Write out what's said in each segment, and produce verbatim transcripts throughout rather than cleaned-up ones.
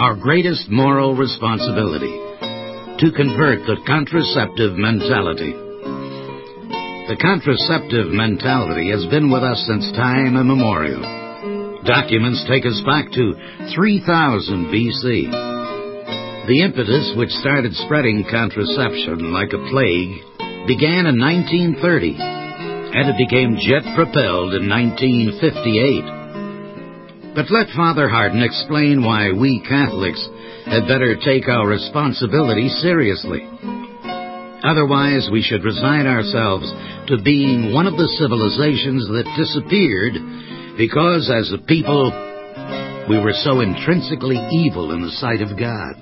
our greatest moral responsibility, to convert the contraceptive mentality. The contraceptive mentality has been with us since time immemorial. Documents take us back to three thousand B C. The impetus which started spreading contraception like a plague began in nineteen thirty, and it became jet-propelled in nineteen fifty-eight. But let Father Hardin explain why we Catholics had better take our responsibility seriously. Otherwise, we should resign ourselves to being one of the civilizations that disappeared because, as a people, we were so intrinsically evil in the sight of God.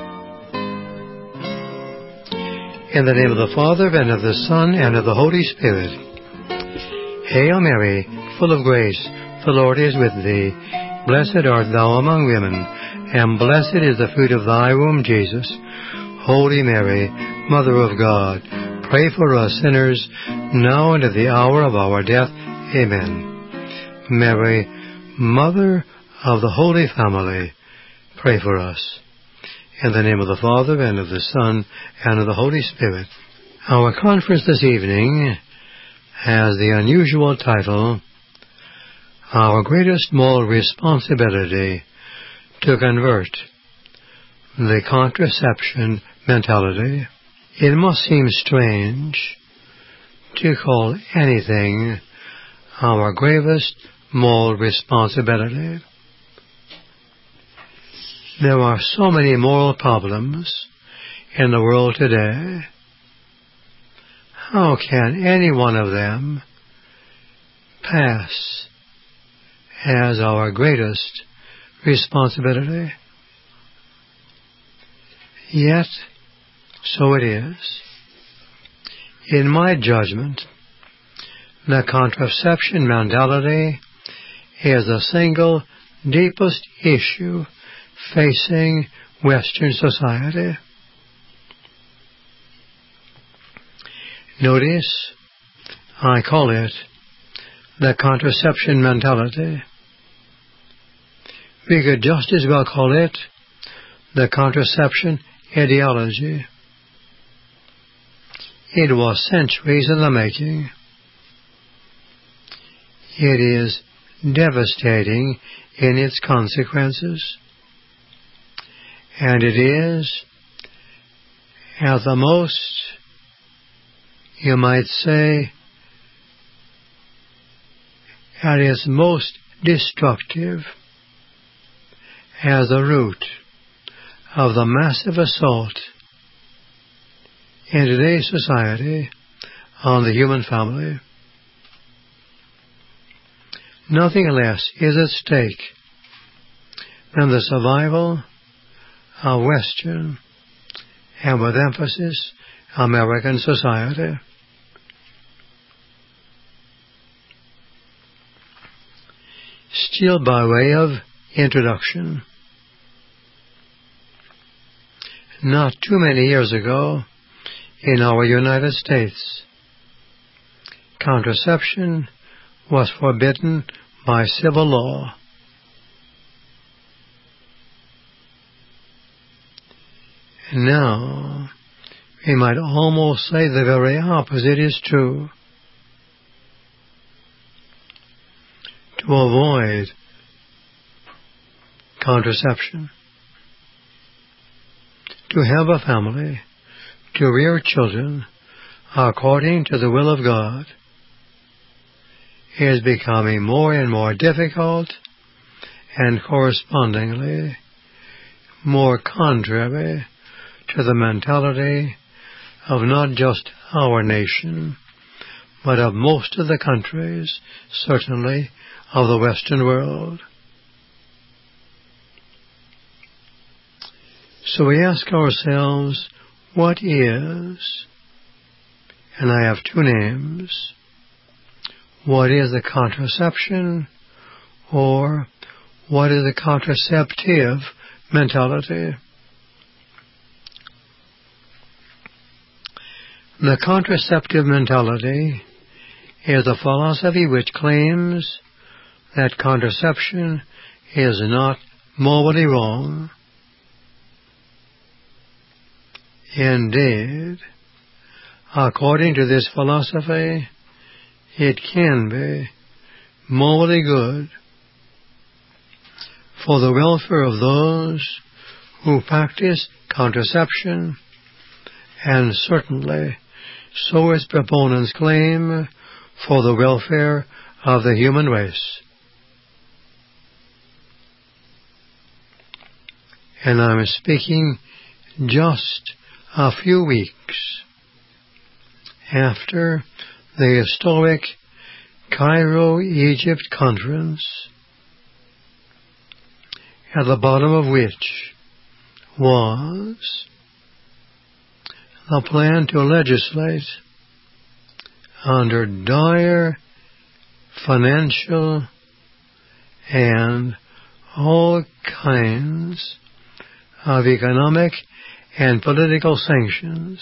In the name of the Father, and of the Son, and of the Holy Spirit. Hail Mary, full of grace, the Lord is with thee. Blessed art thou among women, and blessed is the fruit of thy womb, Jesus. Holy Mary, Mother of God, pray for us sinners, now and at the hour of our death. Amen. Mary, Mother of the Holy Family, pray for us. In the name of the Father, and of the Son, and of the Holy Spirit. Our conference this evening has the unusual title, Our Greatest Moral Responsibility to Convert the Contraception Mentality. It must seem strange to call anything our gravest moral responsibility. There are so many moral problems in the world today. How can any one of them pass as our greatest responsibility? Yet, so it is. In my judgment, the contraception mentality is the single deepest issue facing Western society. Notice, I call it the contraception mentality. We could just as well call it the contraception ideology. It was centuries in the making. It is devastating in its consequences. And it is, at the most, you might say, at its most destructive, as the root of the massive assault in today's society on the human family. Nothing less is at stake than the survival of Western, and with emphasis, American society. Still by way of introduction, not too many years ago, in our United States, contraception was forbidden by civil law. Now, we might almost say the very opposite is true. To avoid contraception, to have a family, to rear children according to the will of God, is becoming more and more difficult and correspondingly more contrary to the mentality of not just our nation, but of most of the countries, certainly of the Western world. So we ask ourselves, what is, and I have two names, what is the contraception, or what is the contraceptive mentality? The contraceptive mentality is a philosophy which claims that contraception is not morally wrong, Indeed, according to this philosophy, it can be morally good for the welfare of those who practice contraception, and certainly so its proponents claim for the welfare of the human race. And I'm speaking just a few weeks after the historic Cairo, Egypt conference, at the bottom of which was the plan to legislate under dire financial and all kinds of economic and political sanctions,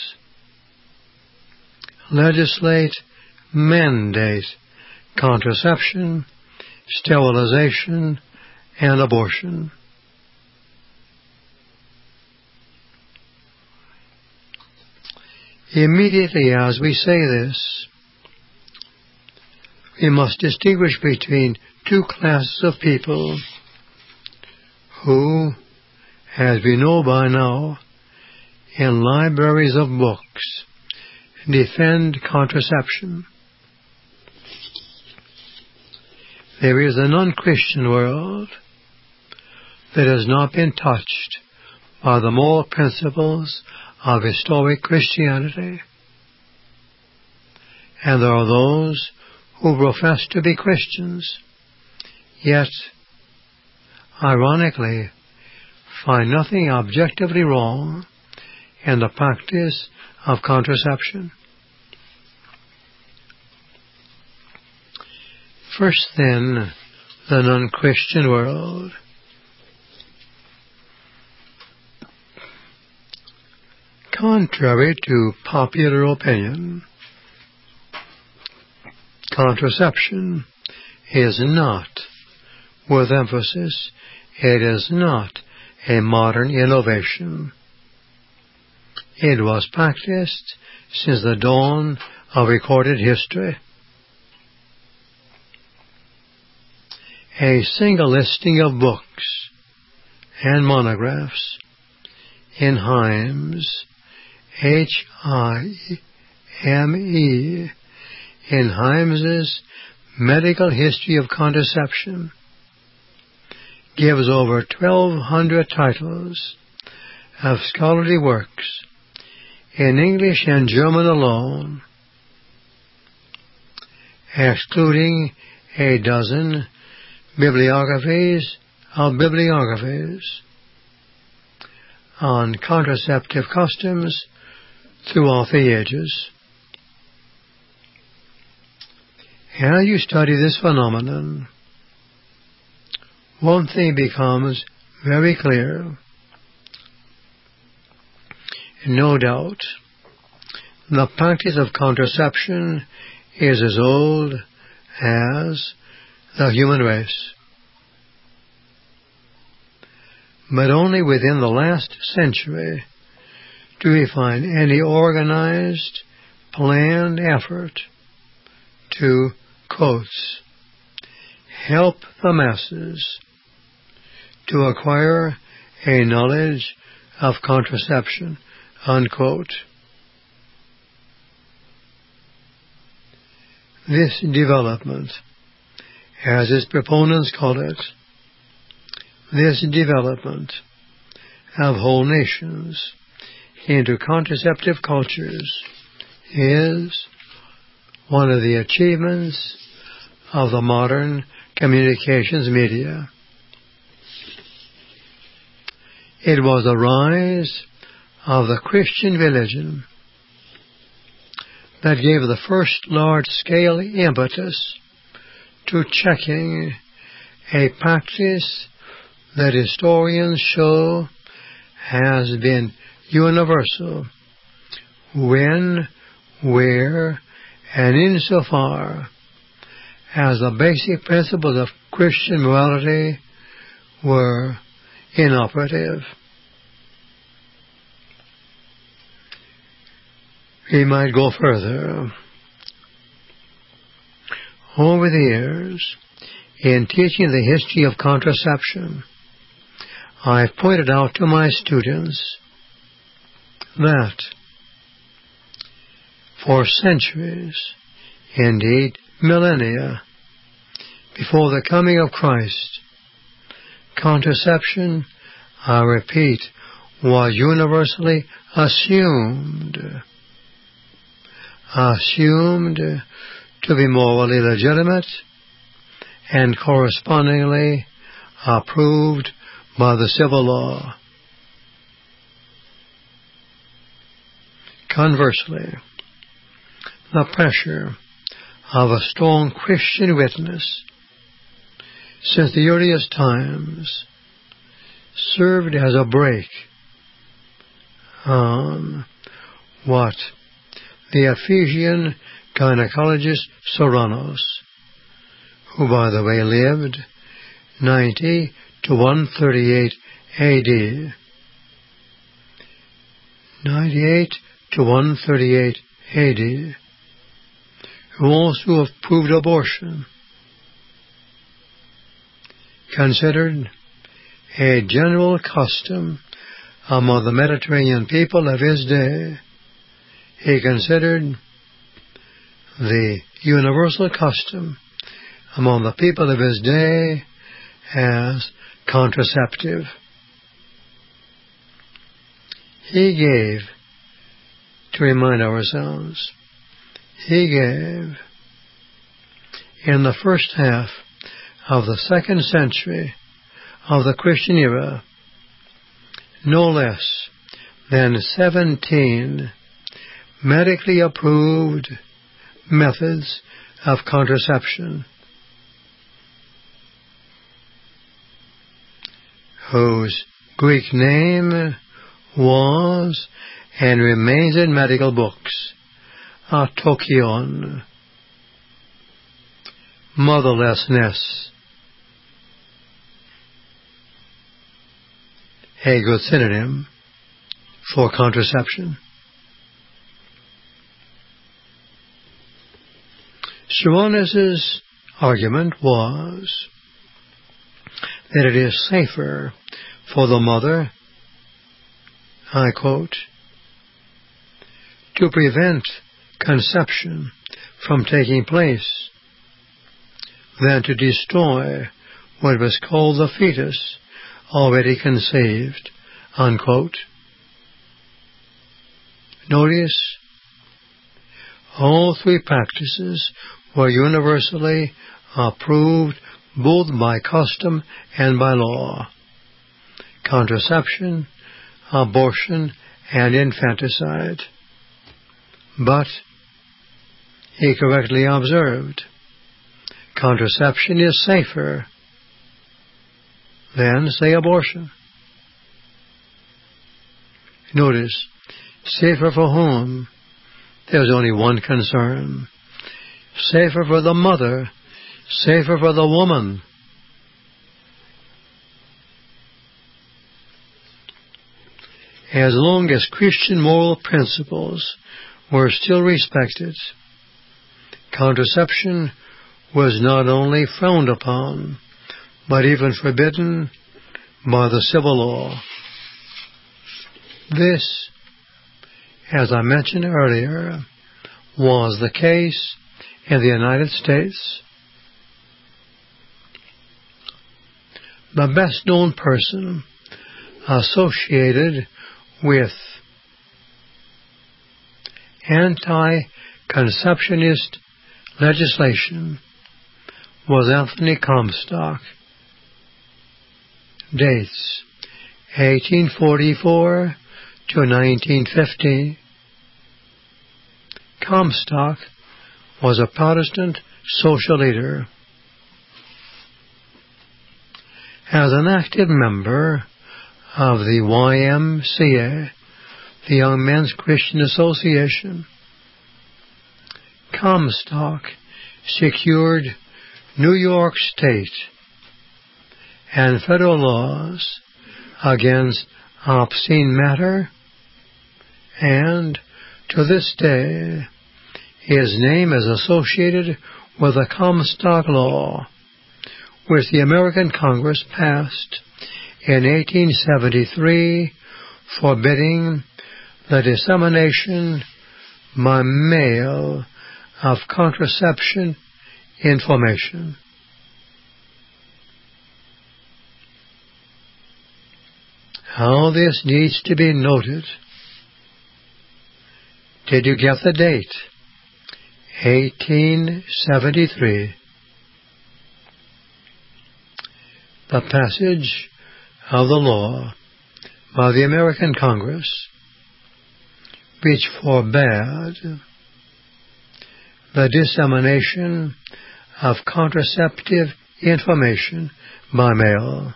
legislate, mandate contraception, sterilization, and abortion. Immediately as we say this, we must distinguish between two classes of people who, as we know by now, in libraries of books, defend contraception. There is an unchristian world that has not been touched by the moral principles of historic Christianity. And there are those who profess to be Christians, yet, ironically, find nothing objectively wrong in the practice of contraception. First, then, the non-Christian world. Contrary to popular opinion, contraception is not, with emphasis, it is not a modern innovation. It was practiced since the dawn of recorded history. A single listing of books and monographs in Himes, H I M E, in Himes's Medical History of Contraception, gives over twelve hundred titles of scholarly works in English and German alone, excluding a dozen bibliographies of bibliographies on contraceptive customs throughout the ages. As you study this phenomenon, one thing becomes very clear. No doubt, the practice of contraception is as old as the human race. But only within the last century do we find any organized, planned effort to, quotes, help the masses to acquire a knowledge of contraception, unquote. This development, as its proponents call it, this development of whole nations into contraceptive cultures is one of the achievements of the modern communications media. It was the rise of the Christian religion that gave the first large-scale impetus to checking a practice that historians show has been universal when, where, and insofar as the basic principles of Christian morality were inoperative. We might go further. Over the years, in teaching the history of contraception, I've pointed out to my students that for centuries, indeed millennia, before the coming of Christ, contraception, I repeat, was universally assumed, assumed to be morally legitimate and correspondingly approved by the civil law. Conversely, the pressure of a strong Christian witness since the earliest times served as a brake on what the Ephesian gynecologist Soranus, who by the way lived ninety to one thirty-eight A D, ninety-eight to one thirty-eight A D, who also approved abortion, considered a general custom among the Mediterranean people of his day. He considered the universal custom among the people of his day as contraceptive. He gave, to remind ourselves, he gave in the first half of the second century of the Christian era no less than seventeen medically approved methods of contraception, whose Greek name was and remains in medical books autokion, motherlessness, a good synonym for contraception. Soranus' argument was that it is safer for the mother, I quote, to prevent conception from taking place than to destroy what was called the fetus already conceived, unquote. Notice, all three practices were universally approved both by custom and by law: contraception, abortion, and infanticide. But he correctly observed, contraception is safer than, say, abortion. Notice, safer for whom? There's only one concern. Safer for the mother, safer for the woman. As long as Christian moral principles were still respected, contraception was not only frowned upon, but even forbidden by the civil law. This, as I mentioned earlier, was the case in the United States. The best known person associated with anti-conceptionist legislation was Anthony Comstock. Dates eighteen forty-four to nineteen fifty. Comstock was a Protestant social leader. As an active member of the Y M C A, the Young Men's Christian Association, Comstock secured New York State and federal laws against obscene matter and To this day, his name is associated with the Comstock Law, which the American Congress passed in eighteen seventy-three, forbidding the dissemination by mail of contraception information. How this needs to be noted. Did you get the date? eighteen seventy-three. The passage of the law by the American Congress, which forbade the dissemination of contraceptive information by mail.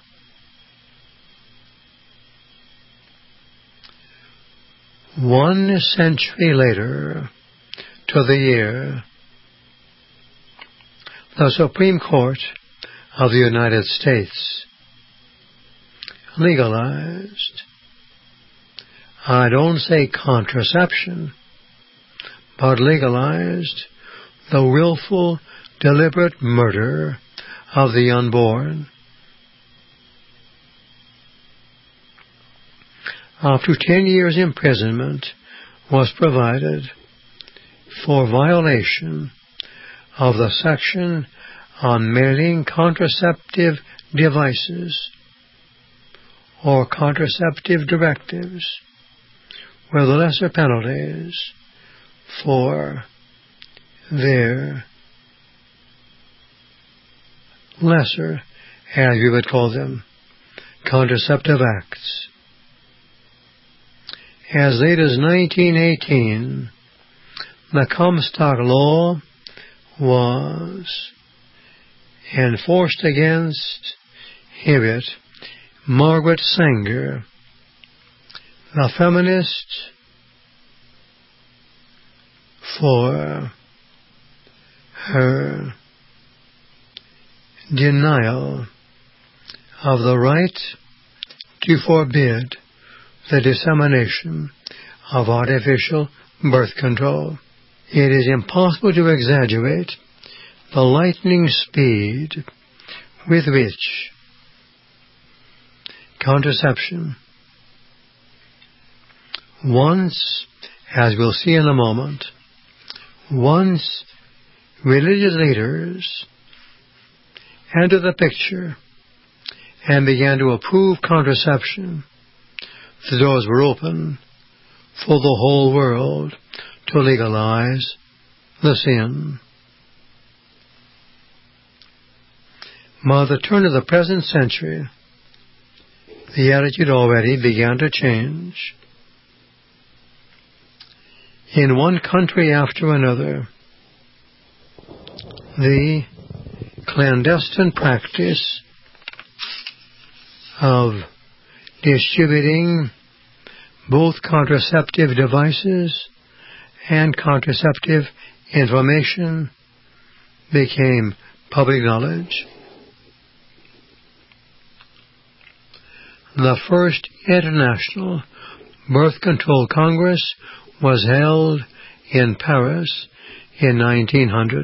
One century later, to the year, the Supreme Court of the United States legalized, I don't say contraception, but legalized the willful, deliberate murder of the unborn. After ten years imprisonment was provided for violation of the section on mailing contraceptive devices or contraceptive directives, were the lesser penalties for their lesser, as we would call them, contraceptive acts. As late as nineteen eighteen, the Comstock Law was enforced against, hear it, Margaret Sanger, the feminist, for her denial of the right to forbid the dissemination of artificial birth control. It is impossible to exaggerate the lightning speed with which contraception, once, as we'll see in a moment, once religious leaders entered the picture and began to approve contraception, the doors were open for the whole world to legalize the sin. By the turn of the present century, the attitude already began to change. In one country after another, the clandestine practice of distributing both contraceptive devices and contraceptive information became public knowledge. The first International Birth Control Congress was held in Paris in nineteen hundred.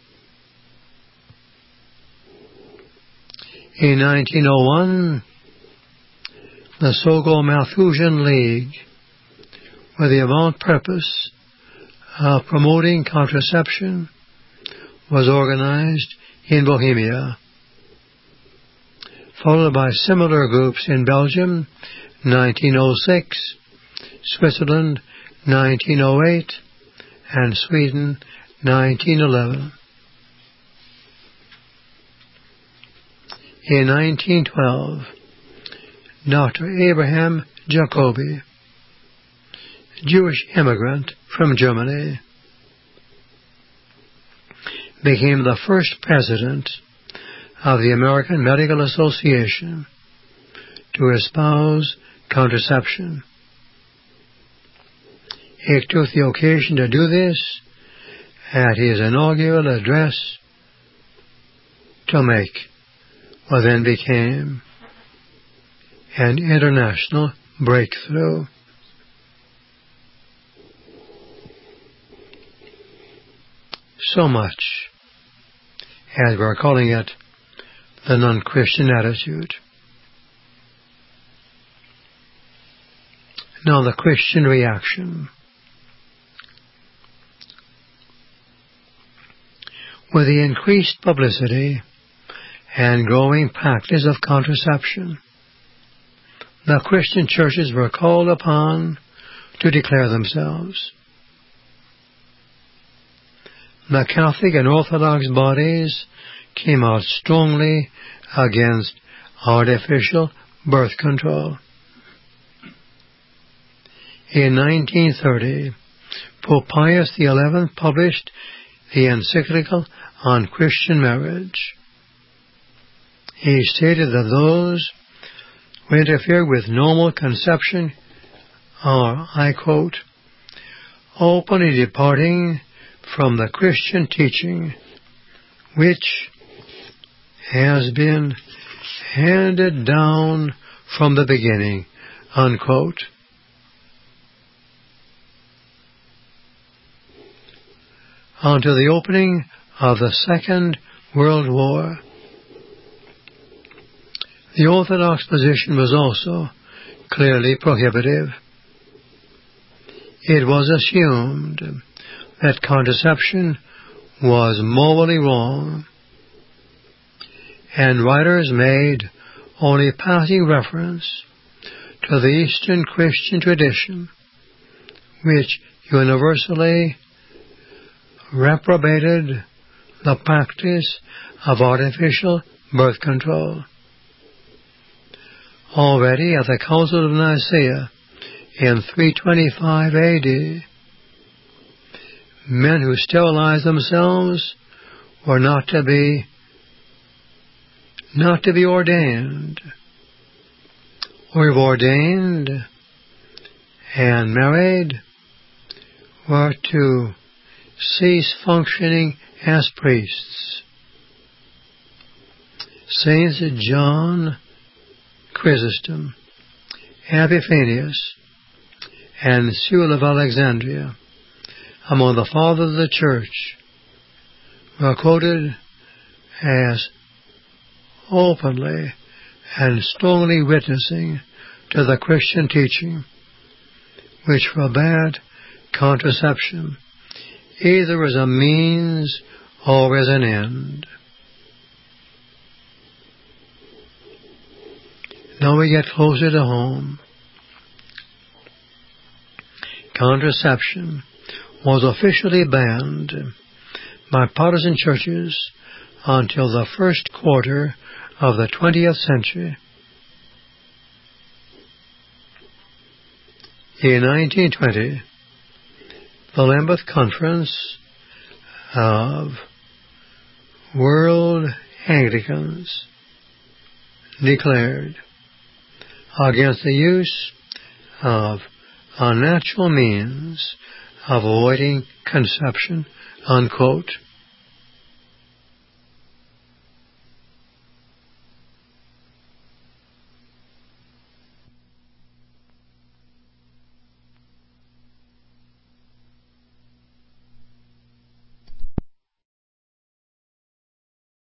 In nineteen oh one, the so-called Malthusian League, with the avowed purpose of promoting contraception, was organized in Bohemia, followed by similar groups in Belgium, nineteen oh six, Switzerland, nineteen oh eight, and Sweden, nineteen eleven. In nineteen twelve, Doctor Abraham Jacobi, Jewish immigrant from Germany, became the first president of the American Medical Association to espouse contraception. He took the occasion to do this at his inaugural address to make what then became an international breakthrough. so much as we're calling it the non-Christian attitude. Now the Christian reaction. With the increased publicity and growing practice of contraception, the Christian churches were called upon to declare themselves. The Catholic and Orthodox bodies came out strongly against artificial birth control. In nineteen thirty, Pope Pius the eleventh published the encyclical on Christian marriage. He stated that those who interfere with normal conception are, I quote, openly departing from the Christian teaching which has been handed down from the beginning, unquote. Until the opening of the Second World War, the Orthodox position was also clearly prohibitive. It was assumed that contraception was morally wrong, and writers made only passing reference to the Eastern Christian tradition, which universally reprobated the practice of artificial birth control. Already at the Council of Nicaea in three twenty-five A D, men who sterilized themselves were not to be not to be ordained, or if ordained and married, were to cease functioning as priests. Saints John Chrysostom, Epiphanius, and Cyril of Alexandria, among the fathers of the Church, were quoted as openly and strongly witnessing to the Christian teaching, which forbade contraception, either as a means or as an end. Now we get closer to home. Contraception was officially banned by Protestant churches until the first quarter of the twentieth century. In nineteen twenty, the Lambeth Conference of World Anglicans declared against the use of unnatural means of avoiding conception, unquote.